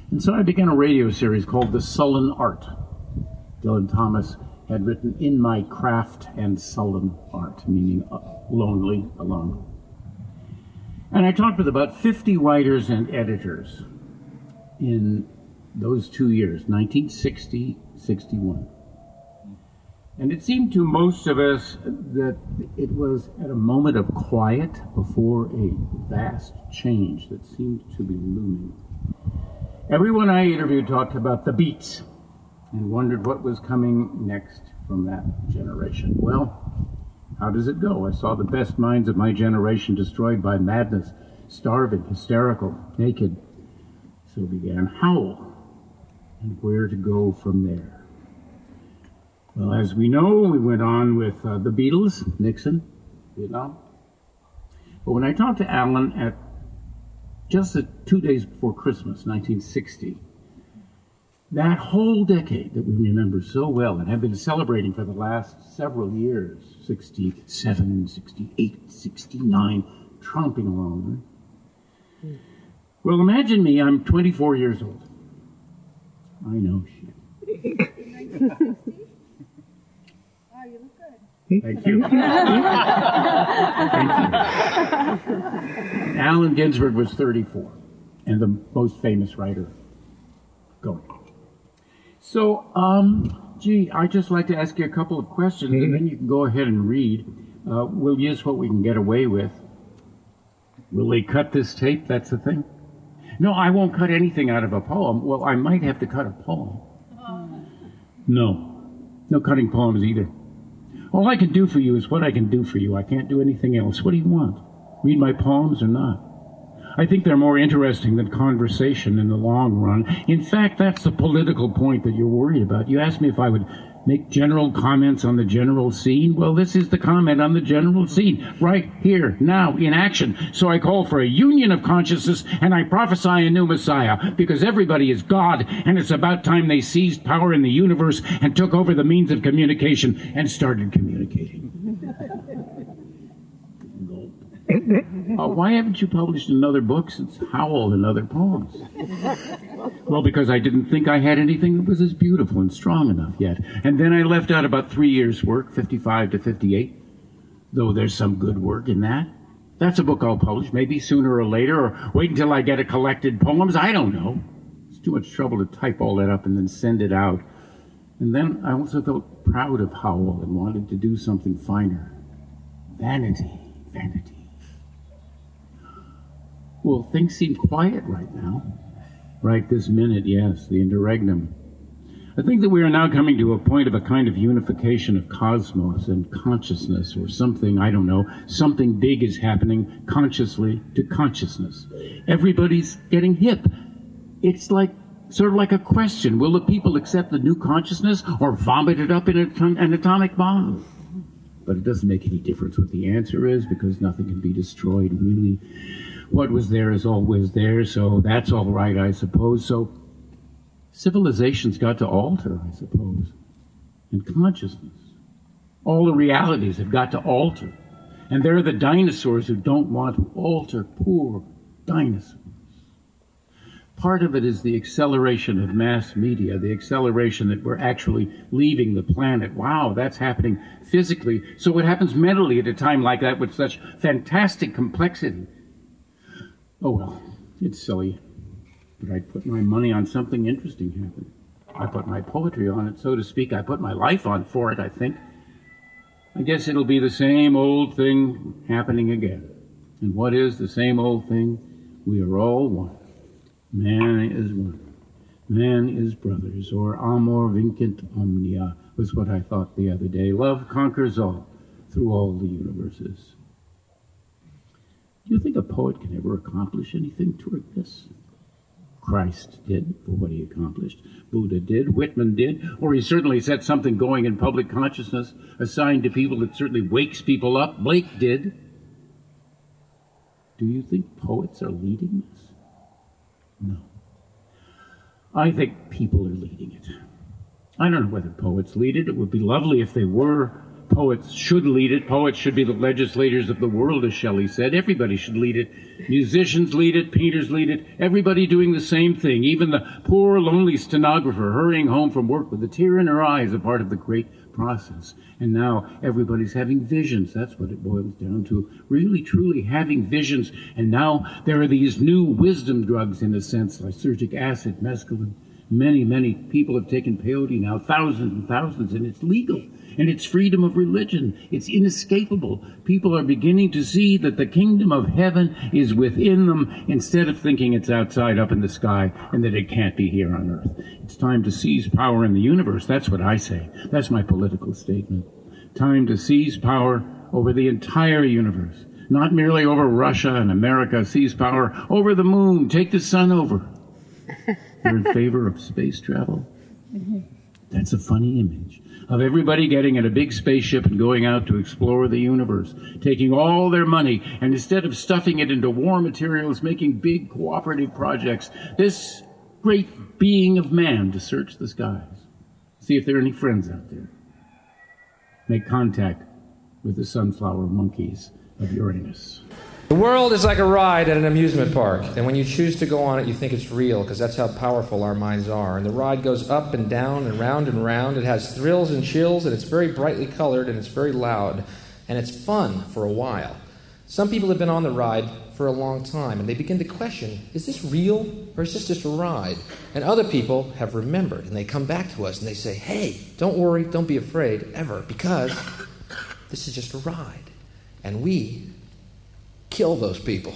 And so I began a radio series called The Sullen Art. Dylan Thomas had written In My Craft and Sullen Art, meaning lonely, alone. And I talked with about 50 writers and editors in those 2 years, 1960, 61. And it seemed to most of us that it was at a moment of quiet before a vast change that seemed to be looming. Everyone I interviewed talked about the Beats and wondered what was coming next from that generation. Well, how does it go? I saw the best minds of my generation destroyed by madness, starving, hysterical, naked. So began Howl, and where to go from there. Well, as we know, we went on with the Beatles, Nixon, Vietnam. But when I talked to Alan at just 2 days before Christmas, 1960, that whole decade that we remember so well and have been celebrating for the last several years, 67, 68, 69, tromping along. Right? Well, imagine me, I'm 24 years old. I know shit. Oh, you look good. Thank you. Thank you. Allen Ginsberg was 34 and the most famous writer going. So, I'd just like to ask you a couple of questions, and then you can go ahead and read. We'll use what we can get away with. Will they cut this tape? That's the thing? No, I won't cut anything out of a poem. Well, I might have to cut a poem. No cutting poems either. All I can do for you is what I can do for you. I can't do anything else. What do you want? Read my poems or not? I think they're more interesting than conversation in the long run. In fact, that's the political point that you're worried about. You asked me if I would make general comments on the general scene. Well, this is the comment on the general scene, right here, now, in action. So I call for a union of consciousness, and I prophesy a new Messiah, because everybody is God, and it's about time they seized power in the universe and took over the means of communication and started communicating. Why haven't you published another book since Howl and Other Poems? Well, because I didn't think I had anything that was as beautiful and strong enough yet. And then I left out about 3 years' work, 55 to 58, though there's some good work in that. That's a book I'll publish, maybe sooner or later, or wait until I get a collected poems. I don't know. It's too much trouble to type all that up and then send it out. And then I also felt proud of Howl and wanted to do something finer. Vanity. Well, things seem quiet right now. Right this minute, yes, the interregnum. I think that we are now coming to a point of a kind of unification of cosmos and consciousness or something, I don't know. Something big is happening consciously to consciousness. Everybody's getting hip. It's like, sort of like a question. Will the people accept the new consciousness or vomit it up in an atomic bomb? But it doesn't make any difference what the answer is, because nothing can be destroyed, really. What was there is always there, so that's all right, I suppose. So civilization's got to alter, I suppose. And consciousness. All the realities have got to alter. And there are the dinosaurs who don't want to alter. Poor dinosaurs. Part of it is the acceleration of mass media, the acceleration that we're actually leaving the planet. Wow, that's happening physically. So what happens mentally at a time like that with such fantastic complexity? Oh, well, it's silly. But I'd put my money on something interesting happening. I put my poetry on it, so to speak. I put my life on for it, I think. I guess it'll be the same old thing happening again. And what is the same old thing? We are all one. Man is one. Man is brothers, or amor vincit omnia, was what I thought the other day. Love conquers all, through all the universes. Do you think a poet can ever accomplish anything toward this? Christ did, for what he accomplished. Buddha did. Whitman did. Or he certainly set something going in public consciousness, a sign to people that certainly wakes people up. Blake did. Do you think poets are leading this? No. I think people are leading it. I don't know whether poets lead it. It would be lovely if they were. Poets should lead it. Poets should be the legislators of the world, as Shelley said. Everybody should lead it. Musicians lead it. Painters lead it. Everybody doing the same thing. Even the poor, lonely stenographer hurrying home from work with a tear in her eye is a part of the great process. And now everybody's having visions. That's what it boils down to. Really, truly having visions. And now there are these new wisdom drugs, in a sense, lysergic acid, mescaline. Many, many people have taken peyote now, thousands and thousands, and it's legal. And it's freedom of religion. It's inescapable. People are beginning to see that the kingdom of heaven is within them instead of thinking it's outside up in the sky and that it can't be here on earth. It's time to seize power in the universe. That's what I say. That's my political statement. Time to seize power over the entire universe. Not merely over Russia and America. Seize power over the moon. Take the sun over. You're in favor of space travel? That's a funny image of everybody getting in a big spaceship and going out to explore the universe, taking all their money, and instead of stuffing it into war materials, making big cooperative projects, this great being of man to search the skies, see if there are any friends out there, make contact with the sunflower monkeys of Uranus. The world is like a ride at an amusement park, and when you choose to go on it, you think it's real, because that's how powerful our minds are. And the ride goes up and down and round and round. It has thrills and chills, and it's very brightly colored, and it's very loud, and it's fun for a while. Some people have been on the ride for a long time, and they begin to question, is this real, or is this just a ride? And other people have remembered, and they come back to us, and they say, hey, don't worry, don't be afraid, ever, because this is just a ride. And we kill those people.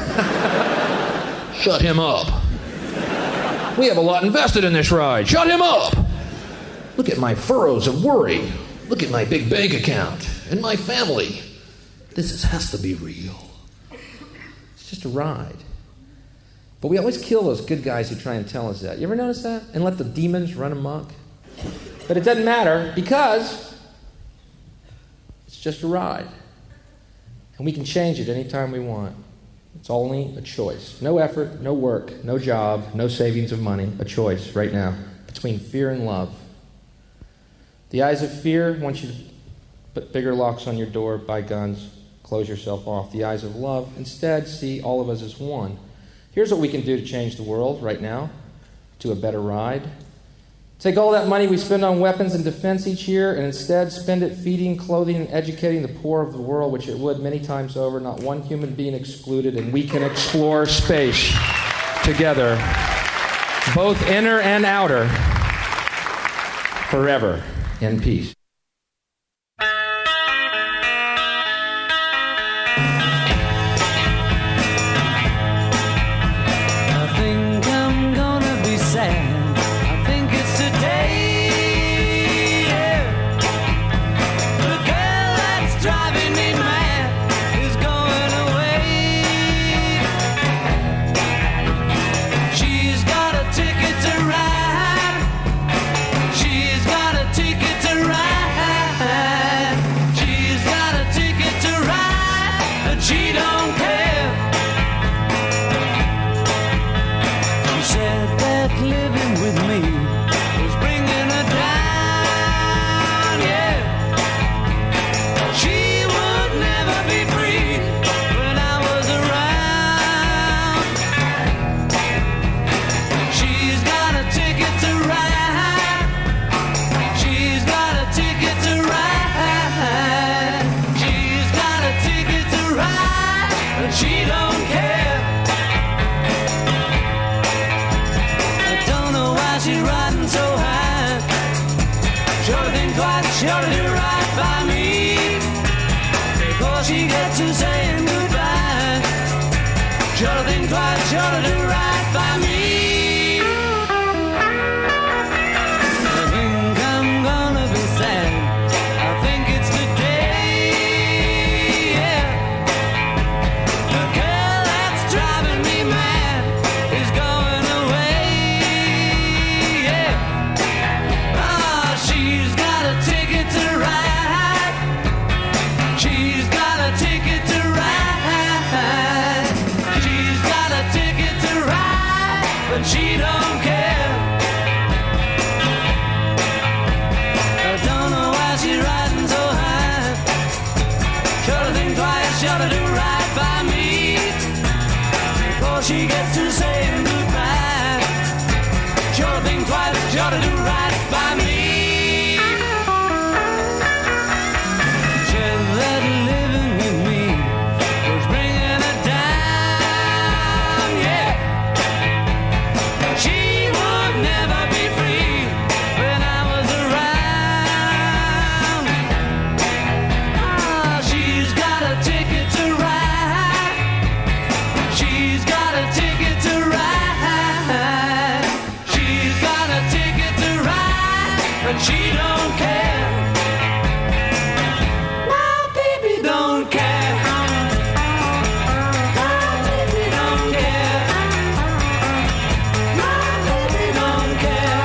Shut him up. We have a lot invested in this ride. Shut him up. Look at my furrows of worry. Look at my big bank account and my family. This has to be real. It's just a ride. But we always kill those good guys who try and tell us that. You ever notice that? And let the demons run amok? But it doesn't matter because it's just a ride. And we can change it anytime we want. It's only a choice. No effort, no work, no job, no savings of money. A choice right now between fear and love. The eyes of fear want you to put bigger locks on your door, buy guns, close yourself off. The eyes of love instead see all of us as one. Here's what we can do to change the world right now to a better ride. Take all that money we spend on weapons and defense each year and instead spend it feeding, clothing, and educating the poor of the world, which it would many times over, not one human being excluded, and we can explore space together, both inner and outer, forever in peace. I think I'm gonna be sad. Sure to do right by me before she gets to saying goodbye. Sure to think twice, sure to do right by me. I think I'm gonna be sad. I think it's today, yeah. The girl that's driving me mad is going away, yeah. right by me. Said that living with me was bringing her down, yeah. She would never be free when I was around. Ah, she's got a ticket to ride. She's got a ticket to ride. She's got a ticket to ride, but she don't care. My baby don't care. My baby don't care. My baby don't care.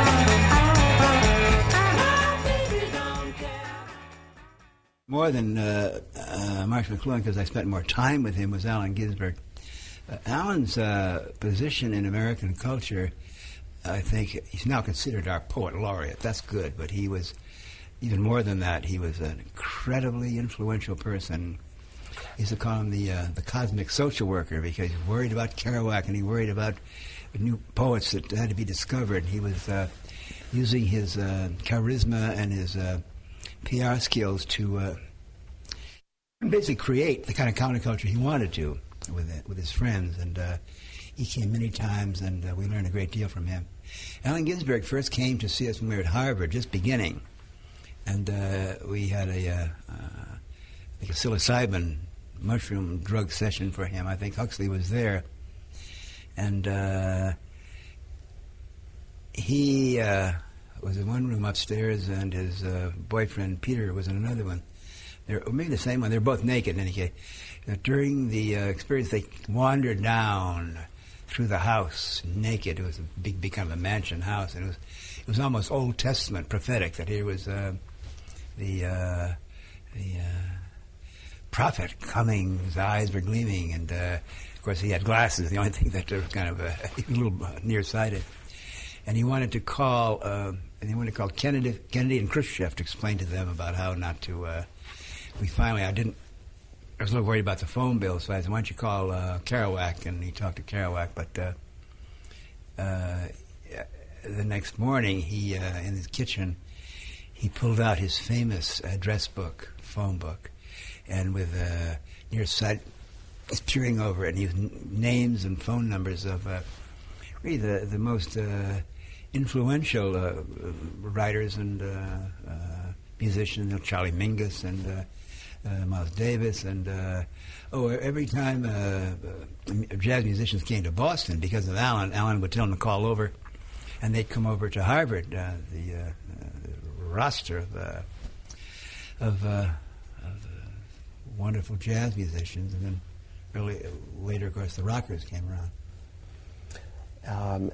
My baby don't care. More than Marsh McLuhan, because I spent more time with him, was Allen Ginsberg. Allen's position in American culture, I think, he's now considered our poet laureate. That's good, but he was, even more than that, he was an incredibly influential person. He used to call him the cosmic social worker, because he worried about Kerouac and he worried about new poets that had to be discovered. He was using his charisma and his PR skills to basically create the kind of counterculture he wanted to with his friends. And he came many times, and we learned a great deal from him. Allen Ginsberg first came to see us when we were at Harvard, just beginning. And we had a psilocybin mushroom drug session for him. I think Huxley was there. And he was in one room upstairs, and his boyfriend Peter was in another one. Maybe the same one. They're both naked in any case. During the experience, they wandered down through the house naked. It was a big kind of a mansion house, and it was almost Old Testament prophetic that here was the prophet coming. His eyes were gleaming, and of course he had glasses. The only thing that was kind of a little nearsighted. And he wanted to call Kennedy and Khrushchev to explain to them about how not to. I was a little worried about the phone bill, so I said, why don't you call Kerouac? And he talked to Kerouac. But the next morning, he in his kitchen, he pulled out his famous address book, phone book, and with near sight, he's peering over it, and he was names and phone numbers of really the most influential writers and musicians, Charlie Mingus and Miles Davis, and every time jazz musicians came to Boston because of Allen would tell them to call over, and they'd come over to Harvard. The roster of wonderful jazz musicians, and then later, of course, the rockers came around.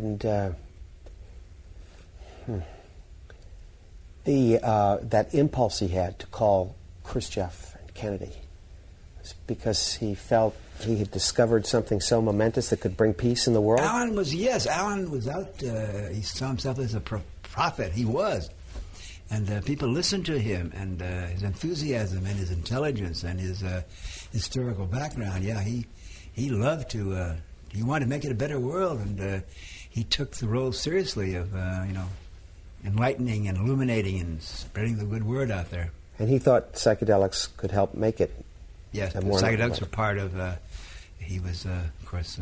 That impulse he had to call Khrushchev and Kennedy was because he felt he had discovered something so momentous that could bring peace in the world? Allen was out, he saw himself as a prophet. He was. And people listened to him, and his enthusiasm and his intelligence and his historical background. Yeah, he loved to, he wanted to make it a better world, and he took the role seriously of, enlightening and illuminating and spreading the good word out there. And he thought psychedelics could help make it. Yes, the psychedelics were part of. He was, of course,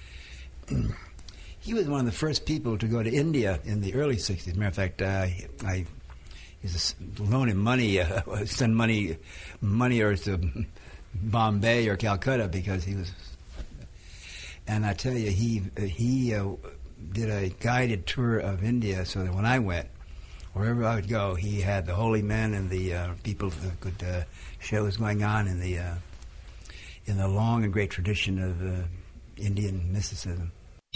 he was one of the first people to go to India in the early '60s. Matter of fact, he's loaning money, send money or to Bombay or Calcutta because he was. And I tell you, he did a guided tour of India, so that when I went, wherever I would go, he had the holy men and the people that could show what was going on in the long and great tradition of Indian mysticism.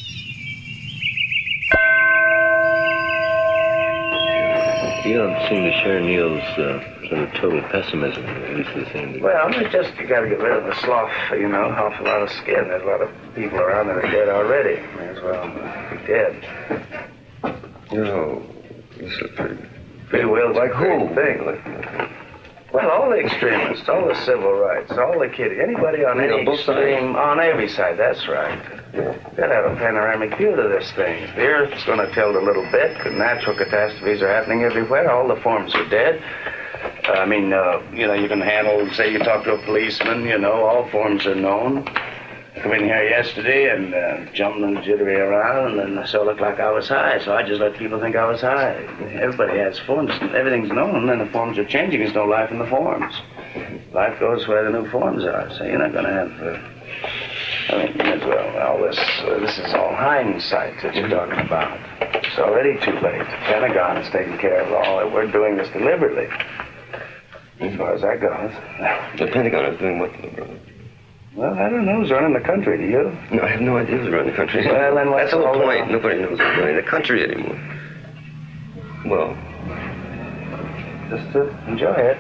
You don't seem to share Neil's sort of total pessimism, at least the same degree. Well, it's just you got to get rid of the slough, awful lot of skin. There's a lot of people around that are dead already. May as well be dead. This is Free will's like a great who? thing. Well, all the extremists, all the civil rights, all the kidding, anybody on any both extreme, on every side, that's right. You've got to have a panoramic view to this thing. The Earth's going to tilt a little bit. The natural catastrophes are happening everywhere. All the forms are dead. You can handle, say you talk to a policeman, all forms are known. I come in here yesterday and jumping and jittery around, and so it looked like I was high, so I just let people think I was high. Everybody has forms. Everything's known, and the forms are changing. There's no life in the forms. Life goes where the new forms are, so you're not going to have... all this is all hindsight that you're talking about. It's already too late. The Pentagon is taking care of all that. We're doing this deliberately, as far as that goes. The Pentagon is doing what deliberately? Well, I don't know who's running the country. Do you? No, I have no idea who's running the country. Well, then that's the whole point. Nobody knows who's running the country anymore. Well, just to enjoy it.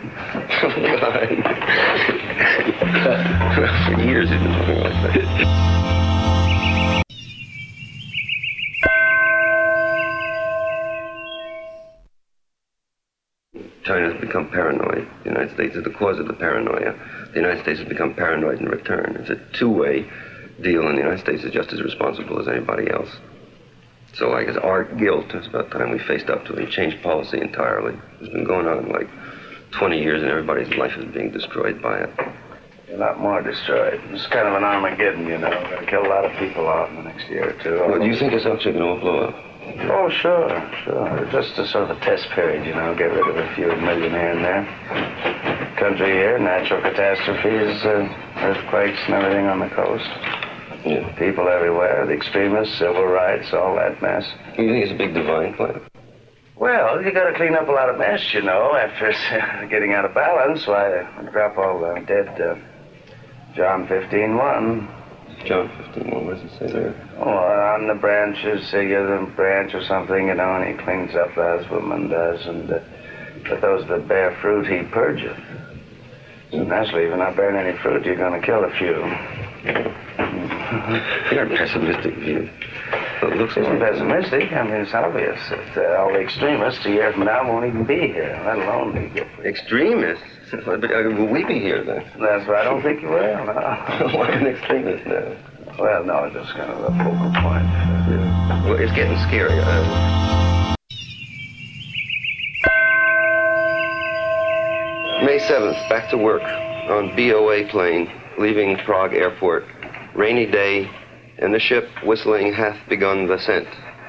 For years it's been talking like that. China has become paranoid. The United States is the cause of the paranoia. The United States has become paranoid in return. It's a two-way deal, and the United States is just as responsible as anybody else. So I guess our guilt, it's about time we faced up to it and changed policy entirely. It's been going on like 20 years, and everybody's life is being destroyed by it. A lot more destroyed. It's kind of an Armageddon, Going to kill a lot of people out in the next year or two. Well, do you think it's actually going to blow up? Oh, sure. Just a sort of a test period, get rid of a few million here and there. Country here, natural catastrophes, earthquakes and everything on the coast. Yeah. People everywhere, the extremists, civil rights, all that mess. You think it's a big divine plan? Well, you got to clean up a lot of mess, after it's getting out of balance. Why, drop all the dead, John 15:1. John 15:1, what does it say there? Oh, on the branches, say you're the branch or something, and he cleans up as woman does, but those that bear fruit, he purgeth. So naturally, if you're not bearing any fruit, you're going to kill a few. You're a pessimistic view. Well, it looks It isn't pessimistic. It's obvious that all the extremists a year from now won't even be here, let alone be good. Extremists? Will we be here then? That's why I don't think you will, no. Why an extremist now? Well, no, just kind of a focal point. Yeah. Well, it's getting scary. May 7th, back to work on BOA plane, leaving Prague airport. Rainy day, and the ship whistling hath begun the ascent.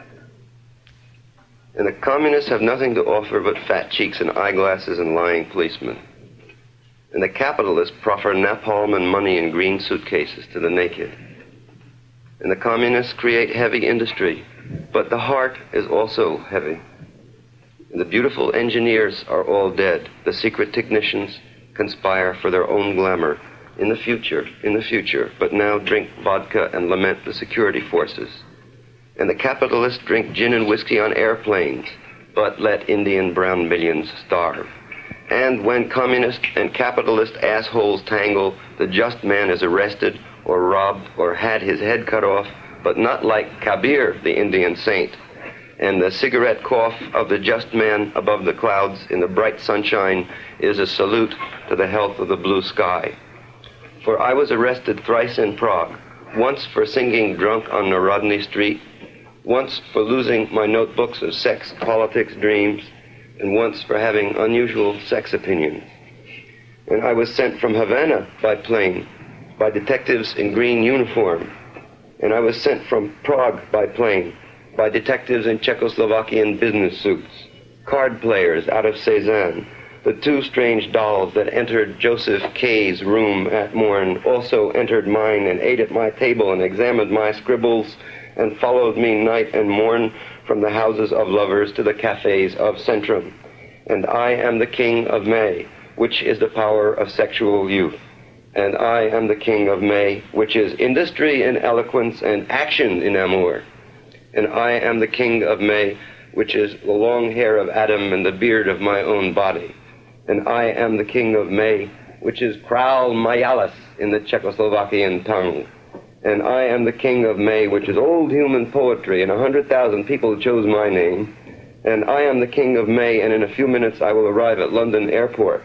And the communists have nothing to offer but fat cheeks and eyeglasses and lying policemen. And the capitalists proffer napalm and money in green suitcases to the naked. And the communists create heavy industry, but the heart is also heavy. And the beautiful engineers are all dead. The secret technicians conspire for their own glamour in the future, but now drink vodka and lament the security forces. And the capitalists drink gin and whiskey on airplanes, but let Indian brown millions starve. And when communist and capitalist assholes tangle, the just man is arrested or robbed or had his head cut off, but not like Kabir, the Indian saint. And the cigarette cough of the just man above the clouds in the bright sunshine is a salute to the health of the blue sky. For I was arrested thrice in Prague, once for singing drunk on Narodny Street, once for losing my notebooks of sex, politics, dreams, and once for having unusual sex opinions. And I was sent from Havana by plane, by detectives in green uniform. And I was sent from Prague by plane, by detectives in Czechoslovakian business suits, card players out of Cezanne. The two strange dolls that entered Joseph K.'s room at morn also entered mine and ate at my table and examined my scribbles and followed me night and morn from the houses of lovers to the cafes of Centrum. And I am the king of May, which is the power of sexual youth. And I am the king of May, which is industry and eloquence and action in amour. And I am the king of May, which is the long hair of Adam and the beard of my own body. And I am the king of May, which is Kral Majalis in the Czechoslovakian tongue. And I am the king of May, which is old human poetry, and 100,000 people chose my name. And I am the king of May, and in a few minutes I will arrive at London airport.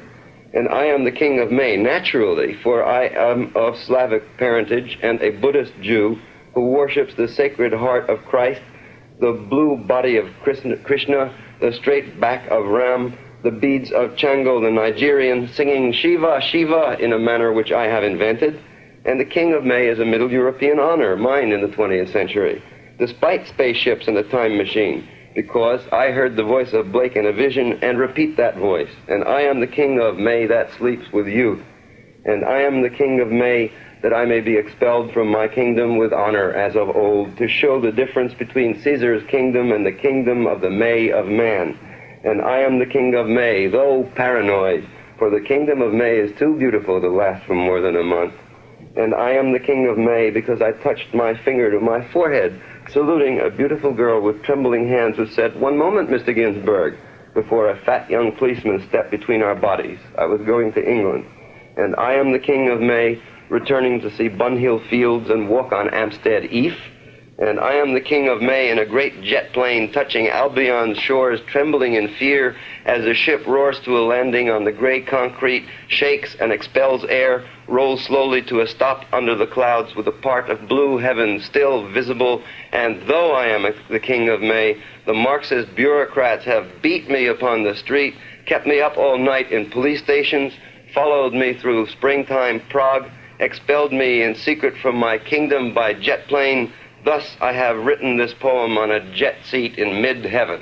And I am the king of May, naturally, for I am of Slavic parentage and a Buddhist Jew who worships the Sacred Heart of Christ, the blue body of Krishna, the straight back of Ram, the beads of Chango the Nigerian, singing Shiva, Shiva in a manner which I have invented. And the king of May is a Middle European honor, mine in the 20th century, despite spaceships and a time machine, because I heard the voice of Blake in a vision and repeat that voice. And I am the king of May that sleeps with youth. And I am the king of May that I may be expelled from my kingdom with honor as of old, to show the difference between Caesar's kingdom and the kingdom of the May of man. And I am the king of May, though paranoid, for the kingdom of May is too beautiful to last for more than a month. And I am the king of May because I touched my finger to my forehead, saluting a beautiful girl with trembling hands who said, "One moment, Mr. Ginsburg," before a fat young policeman stepped between our bodies. I was going to England. And I am the king of May, returning to see Bunhill Fields and walk on Hampstead Heath. And I am the king of May in a great jet plane touching Albion's shores, trembling in fear as the ship roars to a landing on the gray concrete, shakes and expels air, rolls slowly to a stop under the clouds with a part of blue heaven still visible. And though I am the king of May, the Marxist bureaucrats have beat me upon the street, kept me up all night in police stations, followed me through springtime Prague, expelled me in secret from my kingdom by jet plane. Thus I have written this poem on a jet seat in mid-heaven.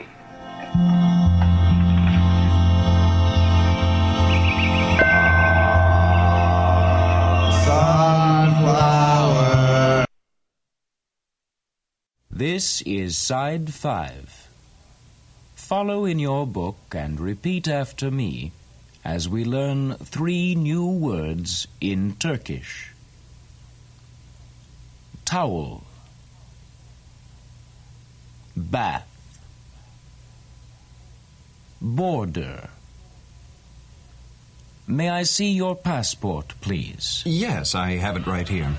Sunflower. This is Side 5. Follow in your book and repeat after me as we learn 3 new words in Turkish. Towel, bath, border. May I see your passport, please? Yes, I have it right here.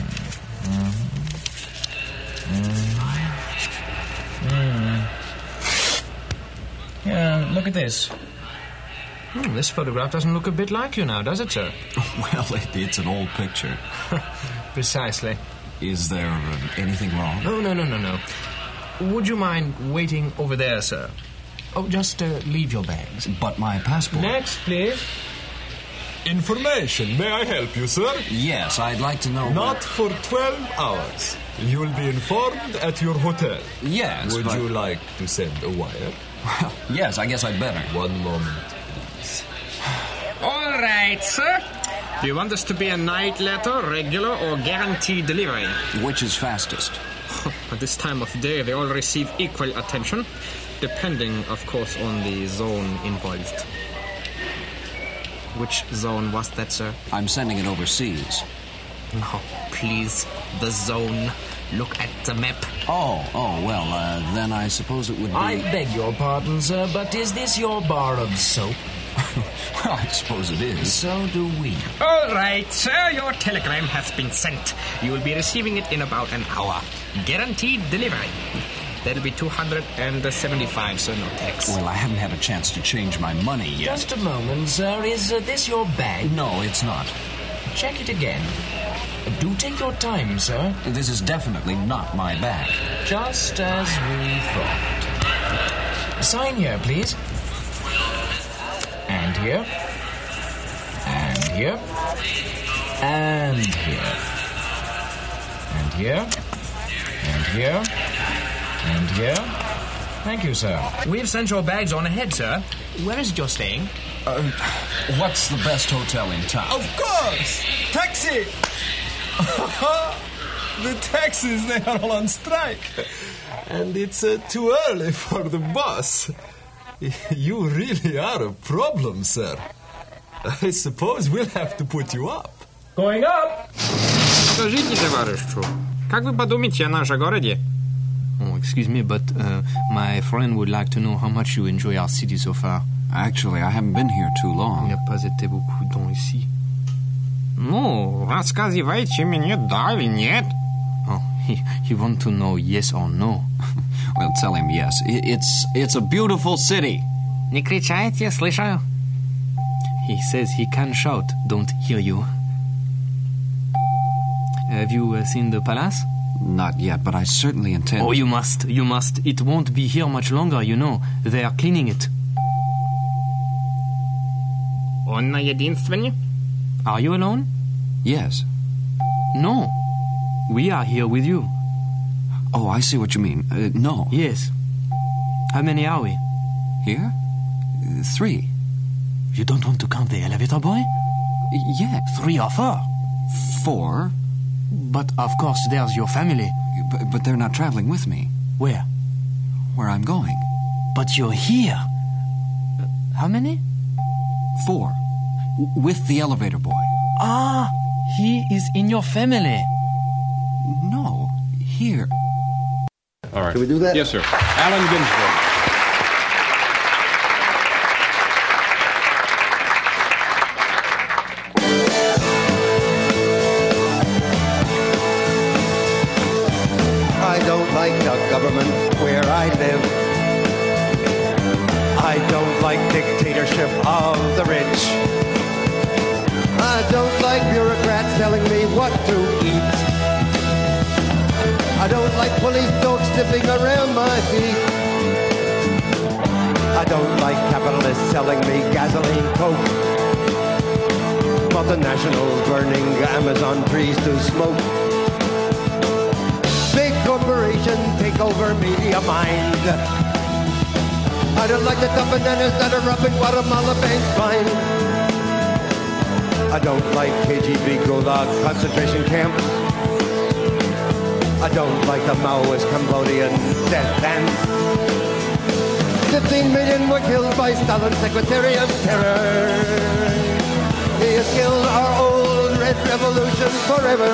Yeah, look at this. This photograph doesn't look a bit like you now, does it, sir? Well, it's an old picture. Precisely. Is there anything wrong? No. Would you mind waiting over there, sir? Oh, just leave your bags. But my passport... Next, please. Information. May I help you, sir? Yes, I'd like to know... Not for 12 hours. You will be informed at your hotel. Yes, Would you like to send a wire? Well, yes, I guess I'd better. One moment, please. All right, sir. Do you want this to be a night letter, regular, or guaranteed delivery? Which is fastest? At this time of day, they all receive equal attention, depending, of course, on the zone involved. Which zone was that, sir? I'm sending it overseas. No, please, the zone. Look at the map. Well, then I suppose it would be... I beg your pardon, sir, but is this your bar of soap? Well, I suppose it is. So do we. All right, sir, your telegram has been sent. You will be receiving it in about an hour. Guaranteed delivery. That'll be 275, sir, no tax. Well, I haven't had a chance to change my money yet. Just a moment, sir. Is this your bag? No, it's not. Check it again. Do take your time, sir. This is definitely not my bag. Just as we thought. Sign here, please. And here. And here. And here. And here. And here. And here. Thank you, sir. We've sent your bags on ahead, sir. Where is it you're staying? What's the best hotel in town? Of course! Taxi! The taxis, they are all on strike. And it's too early for the bus. You really are a problem, sir. I suppose we'll have to put you up. Going up! Скажите, товарищу, как вы подумаете о нашем городе? Oh, excuse me, but my friend would like to know how much you enjoy our city so far. Actually, I haven't been here too long. Il n'y a pas été beaucoup de temps ici. Ну, рассказывайте мне, да или нет? Oh, he want to know yes or no. Well, tell him yes. It's a beautiful city. Не кричайте, слышаю. He says he can shout, don't hear you. Have you seen the palace? Not yet, but I certainly intend... Oh, you must. It won't be here much longer, you know. They are cleaning it. On na jedinstvenje? Are you alone? Yes. No. We are here with you. Oh, I see what you mean. No. Yes. How many are we? Here? 3. You don't want to count the elevator boy? Yes. 3 or 4? 4. But of course there's your family. But they're not traveling with me. Where? Where I'm going. But you're here. How many? 4. With the elevator boy. Ah, he is in your family. No, here. All right. Can we do that? Yes, sir. Allen Ginsberg. I don't like the government where I live. I don't like dictatorship of the rich. I don't like bureaucrats telling me what to eat. I don't like police dogs sniffing around my feet. I don't like capitalists selling me gasoline coke. Multinationals burning Amazon trees to smoke. Big corporations take over media mind. I don't like the dumb bananas that are up in Guatemala Bank's fine. I don't like KGB Gulag concentration camps. I don't like the Maoist Cambodian death dance. 15 million were killed by Stalin's Secretary of Terror. He has killed our old Red Revolution forever.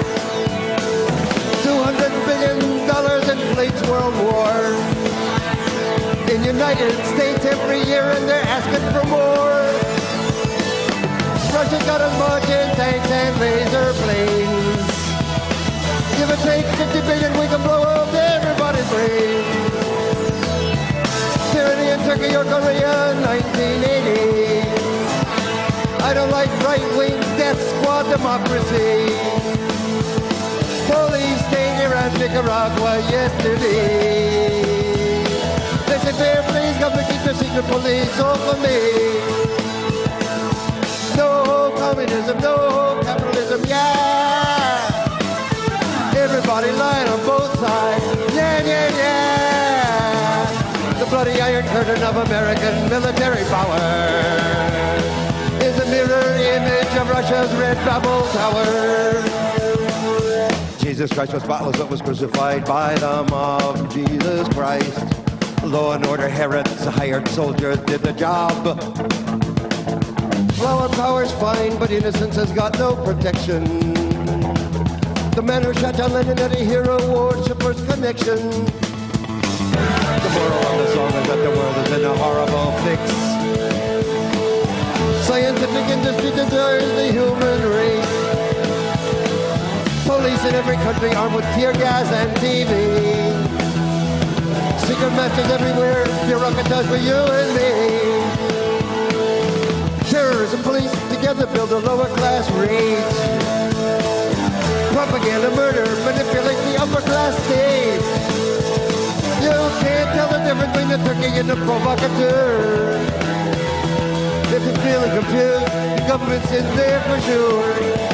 $200 billion inflates World War. In United States every year and they're asking for more. Russia's got us marching tanks and laser planes. Give or take 50 billion, we can blow up everybody's brains. Tyranny in Turkey or Korea, 1980. I don't like right-wing death squad democracy. Police staying around Nicaragua yesterday. They say, fair please, government, keep your secret police off of me. No communism, no capitalism, yeah. Everybody lying on both sides, yeah, yeah, yeah. The bloody Iron Curtain of American military power is a mirror image of Russia's Red Babel Tower. Jesus Christ was spotless but was crucified by the mob. Jesus Christ. Law and order Herod's hired soldiers did the job. Flower power's fine, but innocence has got no protection. The man who shot John Lennon had a hero worshipper's connection. The moral of the song is that the world is in a horrible fix. Scientific industry destroys the human race. Police in every country armed with tear gas and TV. Secret masters everywhere, bureaucrats for you and me. Terrorism police together build a lower class rage. Propaganda, murder, manipulate the upper class stage. You can't tell the difference between the turkey and the provocateur. If you're feeling confused, the government's in there for sure.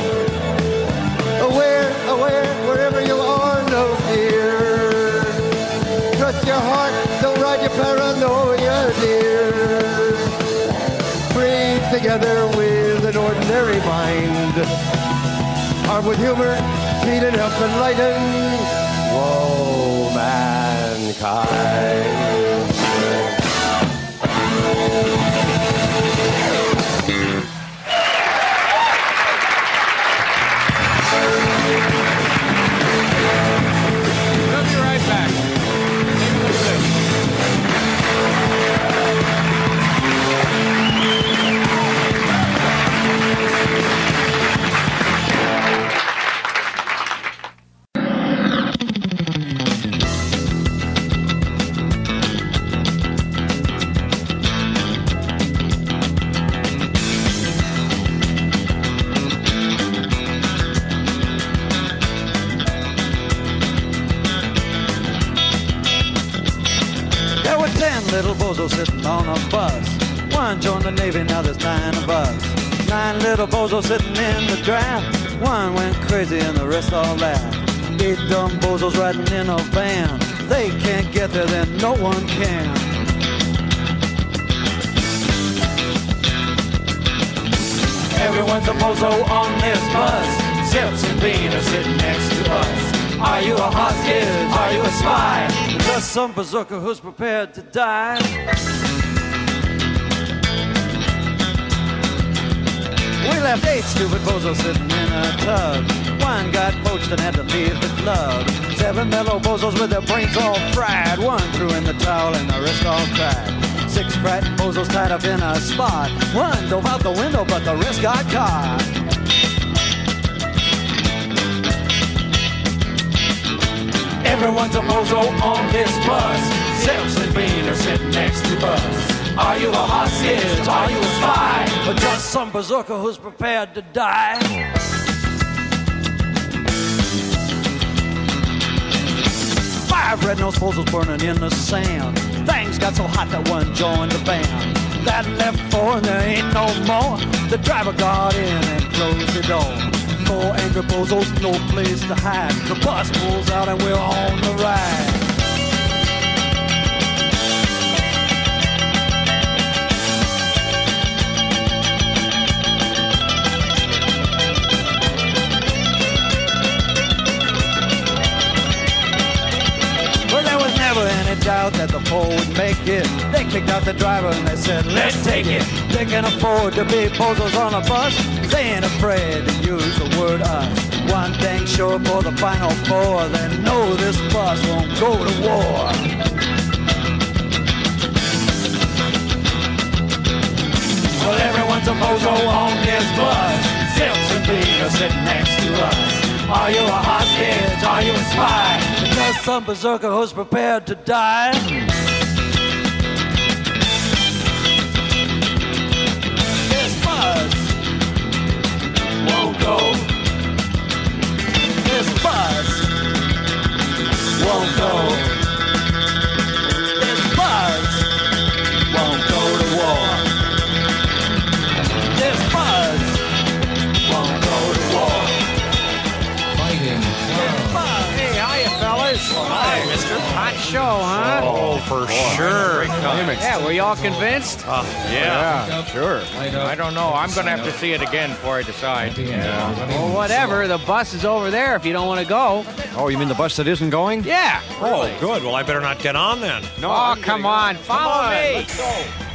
Aware, wherever you are, no fear. Trust your heart, don't ride your paranoia, dear. Breathe together with an ordinary mind. Armed with humor, feed and help enlighten, woe mankind. We'll be right back. Take a look at this. 9 little bozos sitting on a bus. 1 joined the Navy, now there's 9 of us. 9 little bozos sitting in the draft. 1 went crazy and the rest all laughed. 8 dumb bozos riding in a van. They can't get there, then no one can. Everyone's a bozo on this bus. Zips and Bean are sitting next to us. Are you a hostage? Are you a spy? Just some berserker who's prepared to die. We left 8 stupid bozos sitting in a tub. 1 got poached and had to leave the club. 7 mellow bozos with their brains all fried. 1 threw in the towel and the rest all cried. 6 frightened bozos tied up in a spot. 1 dove out the window, but the rest got caught. Everyone's a bozo on this bus. Zips and Bean are sitting next to us. Are you a hostage? Are you a spy? Or just some berserker who's prepared to die? 5 red-nosed bozos burning in the sand. Things got so hot that 1 joined the band. That left 4 and there ain't no more. The driver got in and closed the door. 4 angry bozos, no place to hide. The bus pulls out and we're on the ride. Never any doubt that the 4 would make it. They kicked out the driver and they said, let's take it. They can afford to be bozos on a bus. They ain't afraid to use the word us. One thing sure for the final 4, they know this bus won't go to war. Well, everyone's a bozo on this bus. Zips and Bean are sitting next to us. Are you a hostage? Are you a spy? Because some berserker who's prepared to die. This bus won't go. This bus won't go. This bus won't go to war. This bus won't go to war. Hey, hiya, fellas. Hi, mister. Hot show, huh? Oh, for sure. Yeah, were you all convinced? Yeah, sure. I don't know. I'm going to have to see it again before I decide. Yeah. Well, whatever. The bus is over there if you don't want to go. Oh, you mean the bus that isn't going? Yeah. Oh, good. Well, I better not get on then. No, come on. Follow me. Let's go.